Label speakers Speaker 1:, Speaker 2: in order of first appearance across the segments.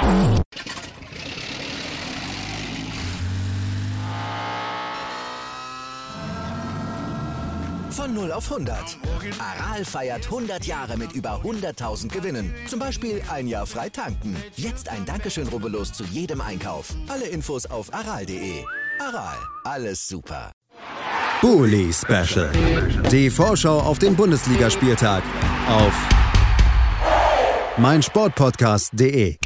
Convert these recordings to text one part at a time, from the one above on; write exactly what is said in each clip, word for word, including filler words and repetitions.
Speaker 1: Von null auf hundert. Aral feiert hundert Jahre mit über hunderttausend Gewinnen. Zum Beispiel ein Jahr frei tanken. Jetzt ein Dankeschön, rubbellos zu jedem Einkauf. Alle Infos auf aral punkt de. Aral, alles super.
Speaker 2: Bully Special. Die Vorschau auf den Bundesligaspieltag auf meinsportpodcast punkt de.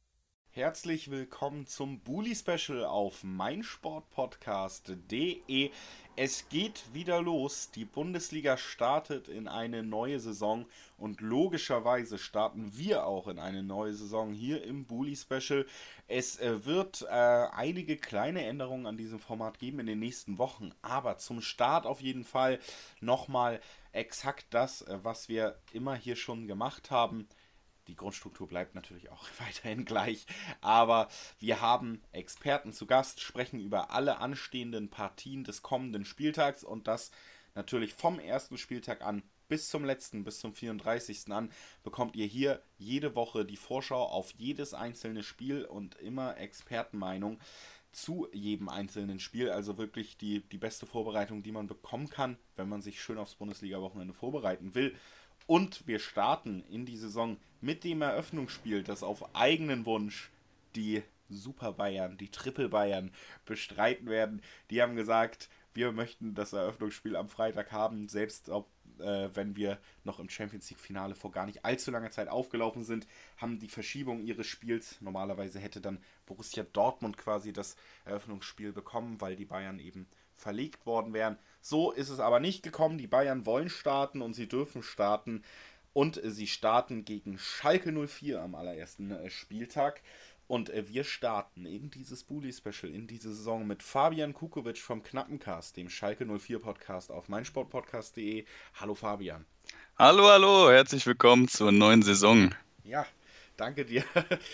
Speaker 3: Herzlich willkommen zum Bully Special auf meinsportpodcast punkt de. Es geht wieder los. Die Bundesliga startet in eine neue Saison und logischerweise starten wir auch in eine neue Saison hier im Bully Special. Es äh, wird äh, einige kleine Änderungen an diesem Format geben in den nächsten Wochen, aber zum Start auf jeden Fall nochmal exakt das, äh, was wir immer hier schon gemacht haben. Die Grundstruktur bleibt natürlich auch weiterhin gleich, aber wir haben Experten zu Gast, sprechen über alle anstehenden Partien des kommenden Spieltags und das natürlich vom ersten Spieltag an bis zum letzten, bis zum vierunddreißigsten an, bekommt ihr hier jede Woche die Vorschau auf jedes einzelne Spiel und immer Expertenmeinung zu jedem einzelnen Spiel, also wirklich die, die beste Vorbereitung, die man bekommen kann, wenn man sich schön aufs Bundesliga-Wochenende vorbereiten will. Und wir starten in die Saison mit dem Eröffnungsspiel, das auf eigenen Wunsch die Super Bayern, die Triple Bayern bestreiten werden. Die haben gesagt, wir möchten das Eröffnungsspiel am Freitag haben, selbst ob, äh, wenn wir noch im Champions League Finale vor gar nicht allzu langer Zeit aufgelaufen sind, haben die Verschiebung ihres Spiels. Normalerweise hätte dann Borussia Dortmund quasi das Eröffnungsspiel bekommen, weil die Bayern eben verlegt worden wären. So ist es aber nicht gekommen. Die Bayern wollen starten und sie dürfen starten. Und sie starten gegen Schalke null vier am allerersten äh, Spieltag. Und äh, wir starten in dieses Bully-Special, in diese Saison mit Fabian Kukovic vom Knappencast, dem Schalke null vier Podcast auf meinsportpodcast punkt de. Hallo Fabian.
Speaker 4: Hallo, hallo, herzlich willkommen zur neuen Saison.
Speaker 3: Ja, danke dir.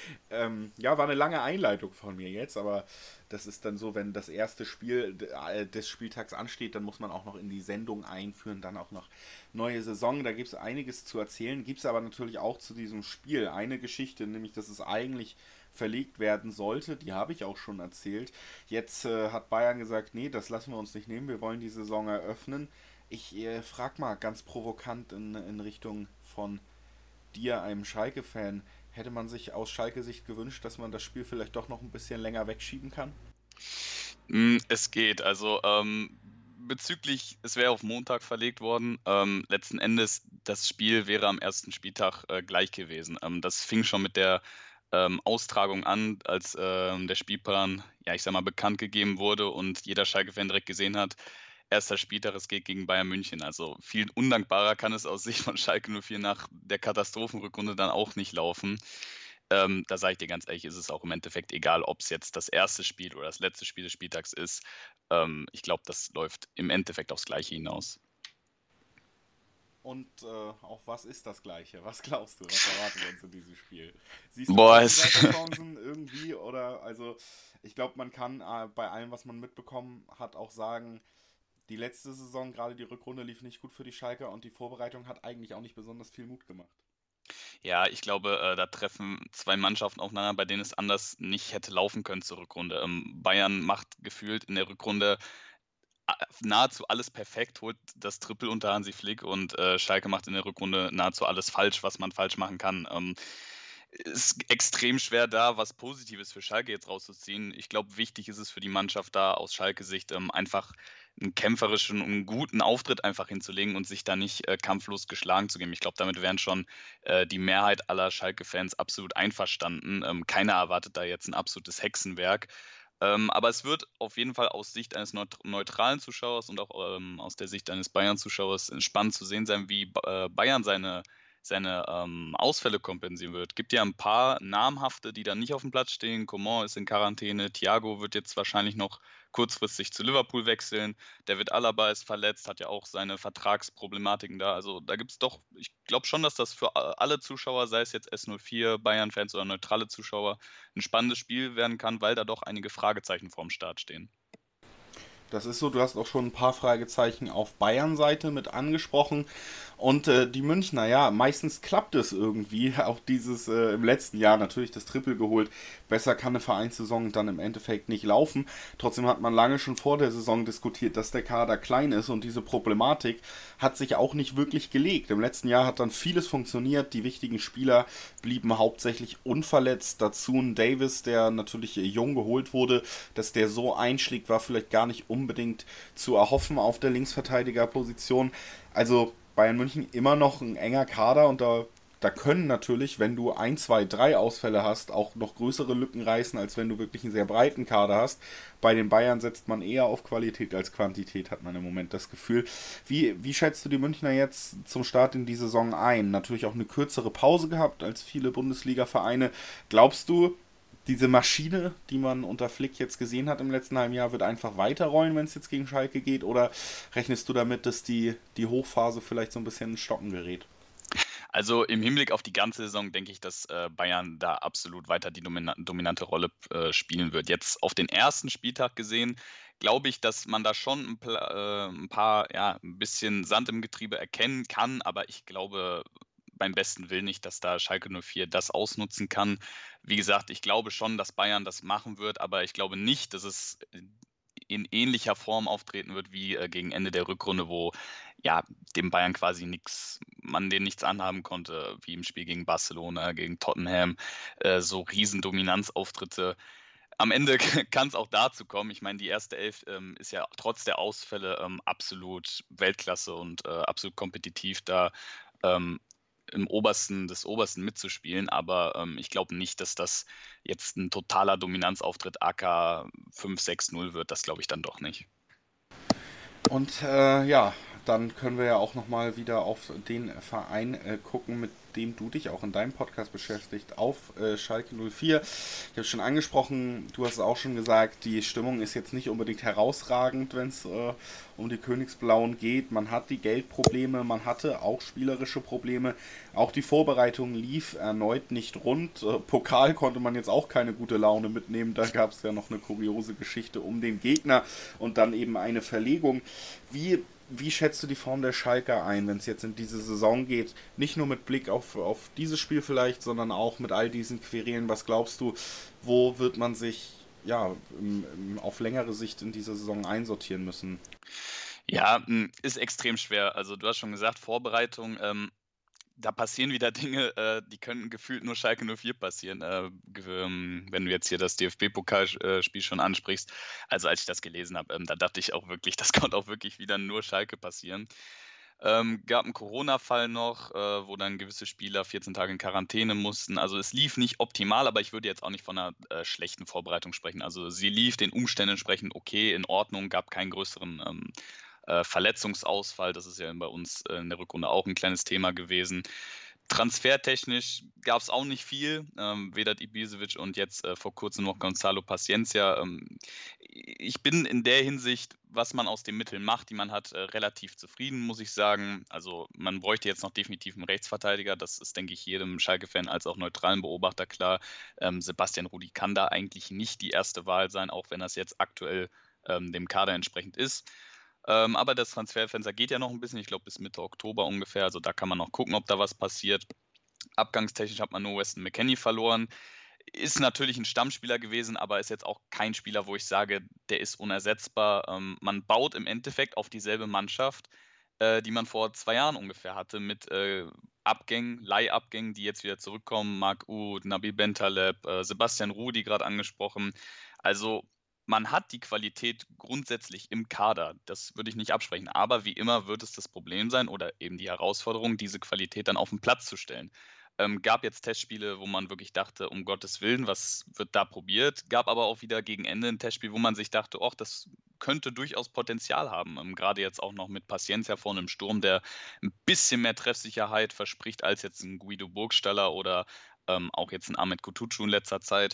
Speaker 3: ähm, ja, war eine lange Einleitung von mir jetzt, aber das ist dann so, wenn das erste Spiel des Spieltags ansteht, dann muss man auch noch in die Sendung einführen, dann auch noch neue Saison. Da gibt es einiges zu erzählen, gibt es aber natürlich auch zu diesem Spiel eine Geschichte, nämlich, dass es eigentlich verlegt werden sollte. Die habe ich auch schon erzählt. Jetzt äh, hat Bayern gesagt, nee, das lassen wir uns nicht nehmen, wir wollen die Saison eröffnen. Ich äh, frage mal ganz provokant in, in Richtung von dir, einem Schalke-Fan, hätte man sich aus Schalke-Sicht gewünscht, dass man das Spiel vielleicht doch noch ein bisschen länger wegschieben kann?
Speaker 4: Es geht. Also ähm, bezüglich, es wäre auf Montag verlegt worden. Ähm, letzten Endes, das Spiel wäre am ersten Spieltag äh, gleich gewesen. Ähm, das fing schon mit der ähm, Austragung an, als ähm, der Spielplan, ja ich sag mal, bekannt gegeben wurde und jeder Schalke-Fan direkt gesehen hat, erster Spieltag, es geht gegen Bayern München. Also viel undankbarer kann es aus Sicht von Schalke null vier nach der Katastrophenrückrunde dann auch nicht laufen. Ähm, da sage ich dir ganz ehrlich, ist es auch im Endeffekt egal, ob es jetzt das erste Spiel oder das letzte Spiel des Spieltags ist. Ähm, ich glaube, das läuft im Endeffekt aufs Gleiche hinaus.
Speaker 3: Und äh, auch was ist das Gleiche? Was glaubst du? Was erwarten wir uns in diesem Spiel? Siehst du
Speaker 4: Boah,
Speaker 3: Chancen irgendwie? Oder, also, ich glaube, man kann äh, bei allem, was man mitbekommen hat, auch sagen, die letzte Saison, gerade die Rückrunde, lief nicht gut für die Schalker und die Vorbereitung hat eigentlich auch nicht besonders viel Mut gemacht.
Speaker 4: Ja, ich glaube, äh, da treffen zwei Mannschaften aufeinander, bei denen es anders nicht hätte laufen können zur Rückrunde. Ähm, Bayern macht gefühlt in der Rückrunde a- nahezu alles perfekt, holt das Triple unter Hansi Flick und äh, Schalke macht in der Rückrunde nahezu alles falsch, was man falsch machen kann. Ähm, ist extrem schwer da, was Positives für Schalke jetzt rauszuziehen. Ich glaube, wichtig ist es für die Mannschaft da aus Schalke-Sicht ähm, einfach einen kämpferischen, einen guten Auftritt einfach hinzulegen und sich da nicht äh, kampflos geschlagen zu geben. Ich glaube, damit wären schon äh, die Mehrheit aller Schalke-Fans absolut einverstanden. Ähm, keiner erwartet da jetzt ein absolutes Hexenwerk. Ähm, aber es wird auf jeden Fall aus Sicht eines neut- neutralen Zuschauers und auch ähm, aus der Sicht eines Bayern-Zuschauers spannend zu sehen sein, wie Ba- äh, Bayern seine seine ähm, Ausfälle kompensieren wird. Gibt ja ein paar namhafte, die dann nicht auf dem Platz stehen. Coman ist in Quarantäne, Thiago wird jetzt wahrscheinlich noch kurzfristig zu Liverpool wechseln. David Alaba ist verletzt, hat ja auch seine Vertragsproblematiken da. Also da gibt es doch, ich glaube schon, dass das für a- alle Zuschauer, sei es jetzt S null vier, Bayern-Fans oder neutrale Zuschauer, ein spannendes Spiel werden kann, weil da doch einige Fragezeichen vorm Start stehen.
Speaker 3: Das ist so, du hast auch schon ein paar Fragezeichen auf Bayern-Seite mit angesprochen. Und äh, die Münchner, ja, meistens klappt es irgendwie. Auch dieses äh, im letzten Jahr natürlich das Triple geholt. Besser kann eine Vereinssaison dann im Endeffekt nicht laufen. Trotzdem hat man lange schon vor der Saison diskutiert, dass der Kader klein ist. Und diese Problematik hat sich auch nicht wirklich gelegt. Im letzten Jahr hat dann vieles funktioniert. Die wichtigen Spieler blieben hauptsächlich unverletzt. Dazu ein Davis, der natürlich jung geholt wurde, dass der so einschlägt, war vielleicht gar nicht unbedingt zu erhoffen auf der Linksverteidigerposition. Also Bayern München immer noch ein enger Kader und da, da können natürlich, wenn du ein, zwei, drei Ausfälle hast, auch noch größere Lücken reißen, als wenn du wirklich einen sehr breiten Kader hast. Bei den Bayern setzt man eher auf Qualität als Quantität, hat man im Moment das Gefühl. Wie, wie schätzt du die Münchner jetzt zum Start in die Saison ein? Natürlich auch eine kürzere Pause gehabt als viele Bundesliga-Vereine. Glaubst du, diese Maschine, die man unter Flick jetzt gesehen hat im letzten halben Jahr, wird einfach weiterrollen, wenn es jetzt gegen Schalke geht? Oder rechnest du damit, dass die, die Hochphase vielleicht so ein bisschen ins Stocken gerät?
Speaker 4: Also im Hinblick auf die ganze Saison denke ich, dass äh, Bayern da absolut weiter die domina- dominante Rolle äh, spielen wird. Jetzt auf den ersten Spieltag gesehen, glaube ich, dass man da schon ein, Pla- äh, ein paar, ja, ein bisschen Sand im Getriebe erkennen kann, aber ich glaube beim besten Willen nicht, dass da Schalke null vier das ausnutzen kann. Wie gesagt, ich glaube schon, dass Bayern das machen wird, aber ich glaube nicht, dass es in ähnlicher Form auftreten wird wie äh, gegen Ende der Rückrunde, wo ja dem Bayern quasi nichts, man denen nichts anhaben konnte, wie im Spiel gegen Barcelona, gegen Tottenham, äh, so Riesen-Dominanzauftritte. Am Ende kann es auch dazu kommen. Ich meine, die erste Elf ähm, ist ja trotz der Ausfälle ähm, absolut Weltklasse und äh, absolut kompetitiv da. Ähm, im obersten, des Obersten mitzuspielen, aber ähm, ich glaube nicht, dass das jetzt ein totaler Dominanzauftritt A K fünf sechs null wird. Das glaube ich dann doch nicht.
Speaker 3: Und äh, ja, dann können wir ja auch nochmal wieder auf den Verein äh, gucken, mit dem du dich auch in deinem Podcast beschäftigt, auf äh, Schalke null vier. Ich habe es schon angesprochen, du hast es auch schon gesagt, die Stimmung ist jetzt nicht unbedingt herausragend, wenn es äh, um die Königsblauen geht. Man hat die Geldprobleme, man hatte auch spielerische Probleme. Auch die Vorbereitung lief erneut nicht rund. Äh, Pokal konnte man jetzt auch keine gute Laune mitnehmen. Da gab es ja noch eine kuriose Geschichte um den Gegner und dann eben eine Verlegung. Wie Wie schätzt du die Form der Schalker ein, wenn es jetzt in diese Saison geht? Nicht nur mit Blick auf, auf dieses Spiel vielleicht, sondern auch mit all diesen Querelen. Was glaubst du, wo wird man sich ja im, im, auf längere Sicht in dieser Saison einsortieren müssen?
Speaker 4: Ja, m, ist extrem schwer. Also du hast schon gesagt, Vorbereitung, ähm, da passieren wieder Dinge, äh, die könnten gefühlt nur Schalke null vier passieren, äh, ge- ähm, wenn du jetzt hier das D F B-Pokalspiel schon ansprichst. Also als ich das gelesen habe, ähm, da dachte ich auch wirklich, das konnte auch wirklich wieder nur Schalke passieren. Ähm, gab einen Corona-Fall noch, äh, wo dann gewisse Spieler vierzehn Tage in Quarantäne mussten. Also es lief nicht optimal, aber ich würde jetzt auch nicht von einer äh, schlechten Vorbereitung sprechen. Also sie lief den Umständen entsprechend okay, in Ordnung, gab keinen größeren ähm, äh, Verletzungsausfall. Das ist ja bei uns äh, in der Rückrunde auch ein kleines Thema gewesen. Transfertechnisch gab es auch nicht viel. Ähm, Vedat Ibisevic und jetzt äh, vor kurzem noch Gonzalo Paciencia. Ähm, ich bin in der Hinsicht, was man aus den Mitteln macht, die man hat, äh, relativ zufrieden, muss ich sagen. Also man bräuchte jetzt noch definitiv einen Rechtsverteidiger. Das ist, denke ich, jedem Schalke-Fan als auch neutralen Beobachter klar. Ähm, Sebastian Rudi kann da eigentlich nicht die erste Wahl sein, auch wenn das jetzt aktuell ähm, dem Kader entsprechend ist. Ähm, aber das Transferfenster geht ja noch ein bisschen, ich glaube bis Mitte Oktober ungefähr. Also da kann man noch gucken, ob da was passiert. Abgangstechnisch hat man nur Weston McKennie verloren. Ist natürlich ein Stammspieler gewesen, aber ist jetzt auch kein Spieler, wo ich sage, der ist unersetzbar. Ähm, man baut im Endeffekt auf dieselbe Mannschaft, äh, die man vor zwei Jahren ungefähr hatte, mit äh, Abgängen, Leihabgängen, die jetzt wieder zurückkommen. Marc Uth, Nabil Bentaleb, äh, Sebastian Rudi gerade angesprochen. Also man hat die Qualität grundsätzlich im Kader, das würde ich nicht absprechen. Aber wie immer wird es das Problem sein oder eben die Herausforderung, diese Qualität dann auf den Platz zu stellen. Ähm, gab jetzt Testspiele, wo man wirklich dachte, um Gottes Willen, was wird da probiert? Gab aber auch wieder gegen Ende ein Testspiel, wo man sich dachte, ach, das könnte durchaus Potenzial haben. Ähm, gerade jetzt auch noch mit Paciencia vorne im Sturm, der ein bisschen mehr Treffsicherheit verspricht als jetzt ein Guido Burgstaller oder ähm, auch jetzt ein Ahmed Kutucu in letzter Zeit.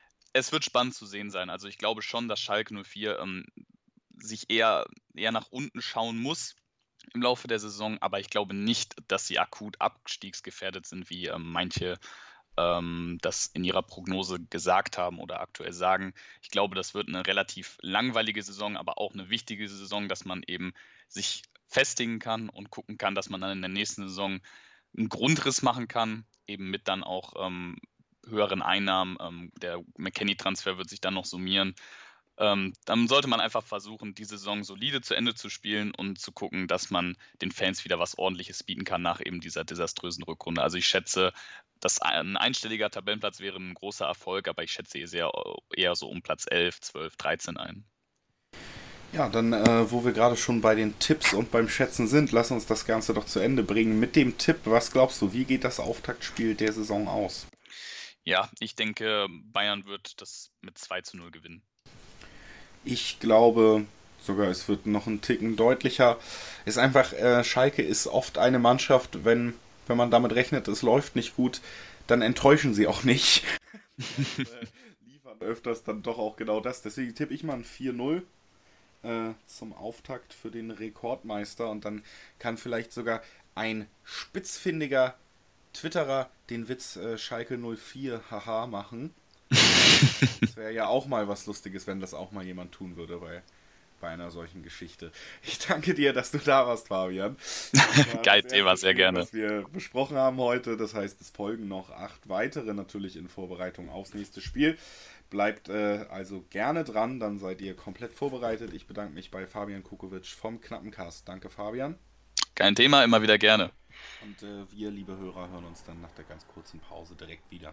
Speaker 4: Es wird spannend zu sehen sein. Also ich glaube schon, dass Schalke null vier ähm, sich eher, eher nach unten schauen muss im Laufe der Saison, aber ich glaube nicht, dass sie akut abstiegsgefährdet sind, wie ähm, manche ähm, das in ihrer Prognose gesagt haben oder aktuell sagen. Ich glaube, das wird eine relativ langweilige Saison, aber auch eine wichtige Saison, dass man eben sich festigen kann und gucken kann, dass man dann in der nächsten Saison einen Grundriss machen kann, eben mit dann auch ähm, höheren Einnahmen. Ähm, der McKennie-Transfer wird sich dann noch summieren. Ähm, dann sollte man einfach versuchen, die Saison solide zu Ende zu spielen und zu gucken, dass man den Fans wieder was Ordentliches bieten kann nach eben dieser desaströsen Rückrunde. Also ich schätze, dass ein einstelliger Tabellenplatz wäre ein großer Erfolg, aber ich schätze eher, eher so um Platz elf, zwölf, dreizehn ein.
Speaker 3: Ja, dann, äh, wo wir gerade schon bei den Tipps und beim Schätzen sind, lass uns das Ganze doch zu Ende bringen. Mit dem Tipp, was glaubst du, wie geht das Auftaktspiel der Saison aus?
Speaker 4: Ja, ich denke, Bayern wird das mit zwei zu null gewinnen.
Speaker 3: Ich glaube, sogar es wird noch ein Ticken deutlicher. Ist einfach, äh, Schalke ist oft eine Mannschaft, wenn, wenn man damit rechnet, es läuft nicht gut, dann enttäuschen sie auch nicht. und, äh, liefern öfters dann doch auch genau das. Deswegen tippe ich mal ein vier null. Zum Auftakt für den Rekordmeister und dann kann vielleicht sogar ein spitzfindiger Twitterer den Witz äh, Schalke null vier haha machen. Das wäre ja auch mal was Lustiges, wenn das auch mal jemand tun würde bei, bei einer solchen Geschichte. Ich danke dir, dass du da warst, Fabian.
Speaker 4: Geil Thema, sehr gerne.
Speaker 3: Was wir besprochen haben heute, das heißt, es folgen noch acht weitere natürlich in Vorbereitung aufs nächste Spiel. Bleibt äh, also gerne dran, dann seid ihr komplett vorbereitet. Ich bedanke mich bei Fabian Kukovic vom Knappencast. Danke, Fabian.
Speaker 4: Kein Thema, immer wieder gerne.
Speaker 3: Und äh, wir, liebe Hörer, hören uns dann nach der ganz kurzen Pause direkt wieder.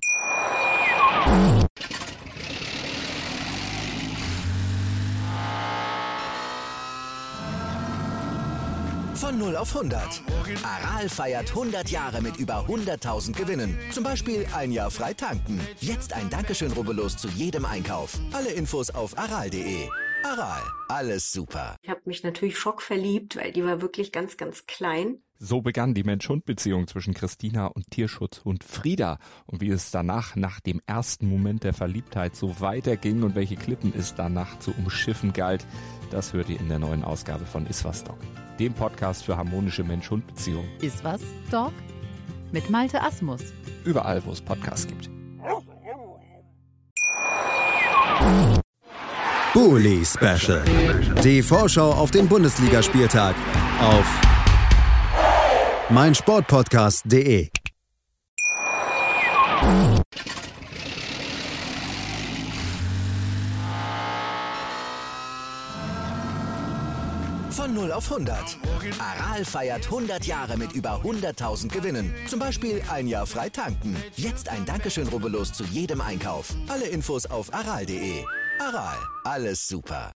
Speaker 1: Von null auf hundert. Aral feiert hundert Jahre mit über hunderttausend Gewinnen. Zum Beispiel ein Jahr frei tanken. Jetzt ein Dankeschön, rubbellos zu jedem Einkauf. Alle Infos auf aral punkt de. Aral, alles super.
Speaker 5: Ich habe mich natürlich schockverliebt, weil die war wirklich ganz, ganz klein.
Speaker 6: So begann die Mensch-Hund-Beziehung zwischen Christina und Tierschutzhund Frieda. Und wie es danach, nach dem ersten Moment der Verliebtheit, so weiterging und welche Klippen es danach zu umschiffen galt, das hört ihr in der neuen Ausgabe von Iswas Dog, dem Podcast für harmonische Mensch-Hund-Beziehungen.
Speaker 7: Iswas Dog mit Malte Asmus.
Speaker 6: Überall, wo es Podcasts gibt.
Speaker 2: Bully Special. Die Vorschau auf den Bundesligaspieltag auf meinsportpodcast punkt de.
Speaker 1: Von null auf hundert. Aral feiert hundert Jahre mit über hunderttausend Gewinnen. Zum Beispiel ein Jahr frei tanken. Jetzt ein Dankeschön, rubbellos zu jedem Einkauf. Alle Infos auf aral punkt de. Aral, alles super.